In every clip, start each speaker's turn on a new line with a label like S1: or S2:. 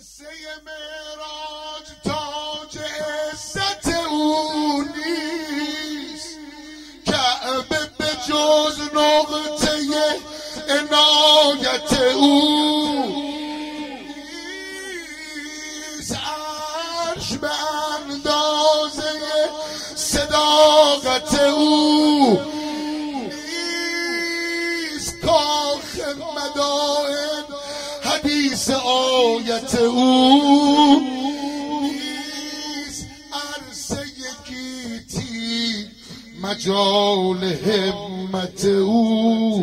S1: قصه معراج تاج عزت او نیست، کعبه به جز نقطه عنایت او نیست، عرش به اندازه صداقت او نیست، کاخ مدائن حدیث آیت او نیست، عرصه گیتی مجال همت او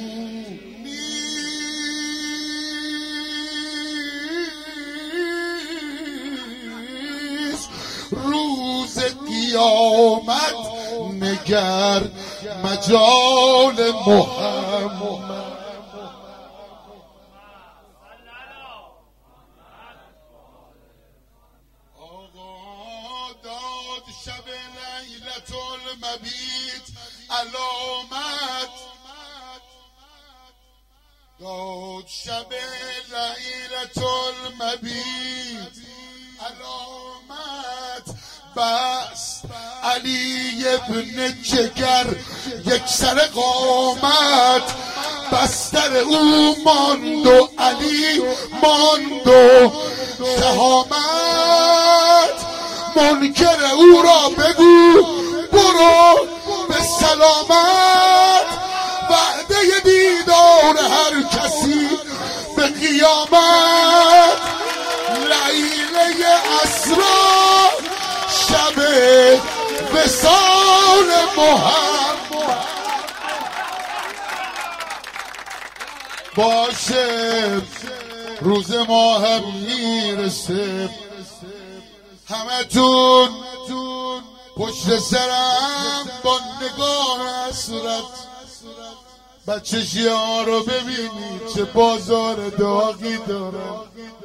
S1: نیست، روز قیامت نگر مجال محمد. شب لیلت المبیت علامت داد، شب لیلت المبیت علامت بس علی ابن جگر یک سر قامت، بستر او ماند و علی ماند و شهامت، منکر او را بگو برو به سلامت، وعده دیدار هر کسی به قیامت، لیله اسرا شب وصال محمد باشه، روز ما هم میرسه، همه تون پشت سرم با نگاه حسرت بچه شیعه رو ببینید چه بازار داغی دارن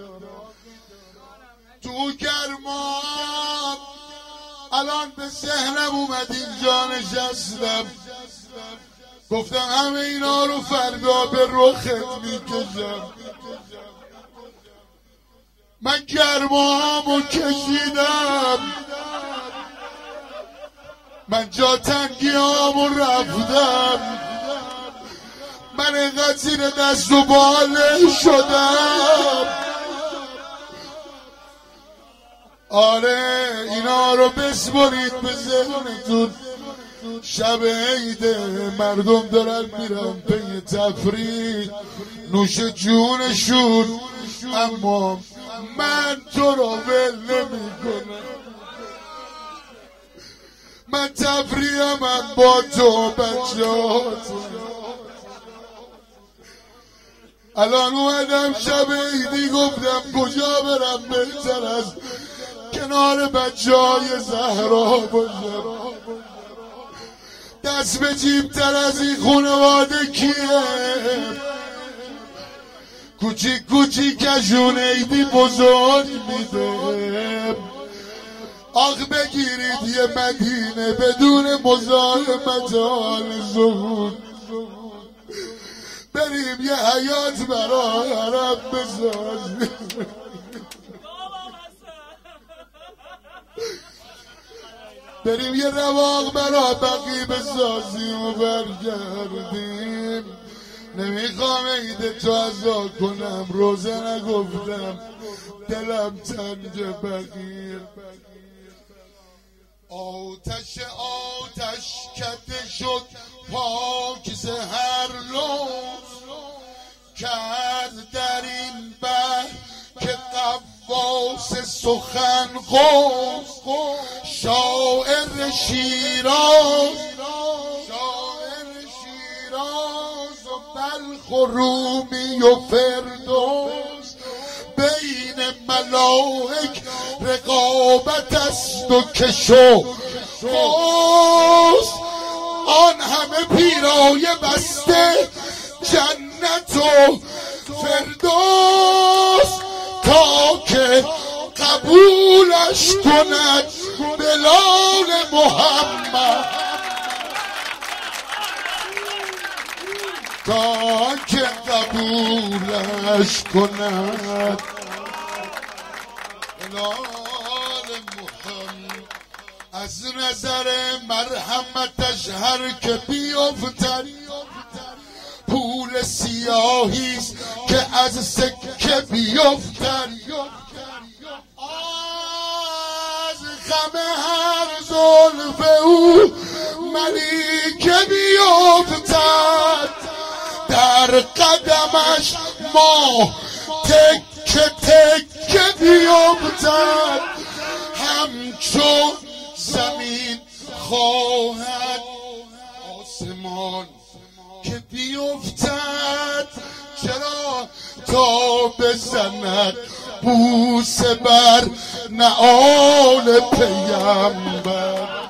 S1: تو گرما. الان به ذهنم اومد اینجا نشستم، گفتم همه اینا رو فردا به رخت میکشم. من گرماهامو کشیدم، من جا تنگیامو رفتم، من اینقدر زیر دست و باله شدم. آره اینا رو بسپرید به ذهنتون، شب عیده مردم دارن میرن پی تفریح نوش جونشون، اما من تو رو ول نمی کنم. من تفریحم با تو بچه‌هات. الان اومدم شب عیدی گفتم کجا برم بهتر از کنار بچه‌های زهرا باشم. دست به جیب تر از این خانواده کیه؟ کوچیک کوچیکشون عیدی بزرگ میده. آخ بگیرید یه مدینه بدون مزاحمت آل ظهور، بریم یه حیات برای عرب بسازیم، بریم یه رواق برای بقی بسازیم و برگردیم. نمیخوام عید تو عزا کنم، روزه نگفتم دلم تنگ بقیر. آتش کده شد پاکیز هر لوز، کرد در این بحر که قواس سخن قوز. شاعر شیراز و بلخ و رومی و فردوس، بین ملائک رقابت است و کش و قوس. آن همه پیرایه بسته جنت و فردوس، تا که قبولش کند بلال محمد، تا که قبولش کند جلال محمد از نظر مرحمتش هر که بیفتد پول سیاهیست که از سکه بیفتد از غم هر زلف او ملیکه بیفتد در قدمش ماه تکه تکه بیفتد همچون زمین خواهد آسمان که بیفتد چرا تا بزند بوسه بر نعال پیمبر.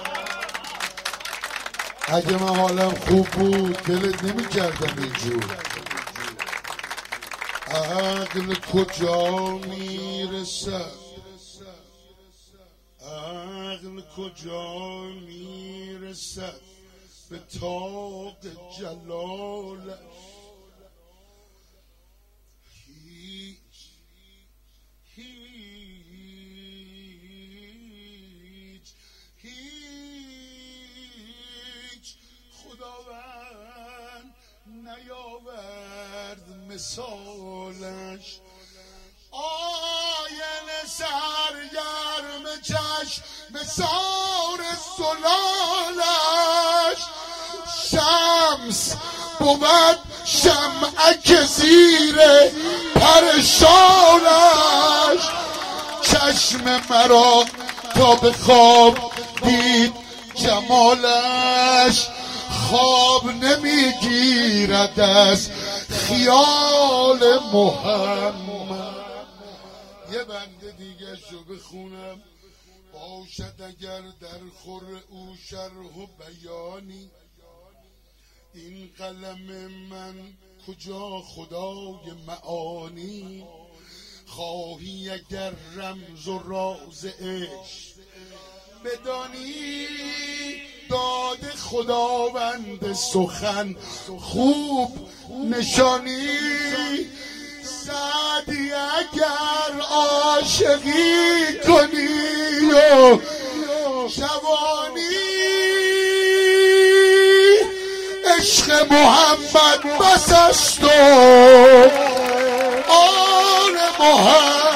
S1: اگه من حالم خوب بود دلت نمی کردم اینجور. عقل کجا میرسد، عقل کجا میرسد به طاق جلالش. هیچ خداوند نیاورد مثالش. آینه سرگرم چشم سار زلالش. شمس بود شمعک زیر پرشانش. چشم مرا تا به خواب دید جمالش. خواب نمیگیرد از خیال محمد. یه بنده دیگه شو بخونم باشد اگر در خور او شرح و بیانی. این قلم من کجا خدای معانی. خواهی اگر رمز و راز عشق بدانی داد خداوند سخن خوب نشانی. سعدی اگر عاشقی کنی و جوانی عشق محمد بس است و آن محمد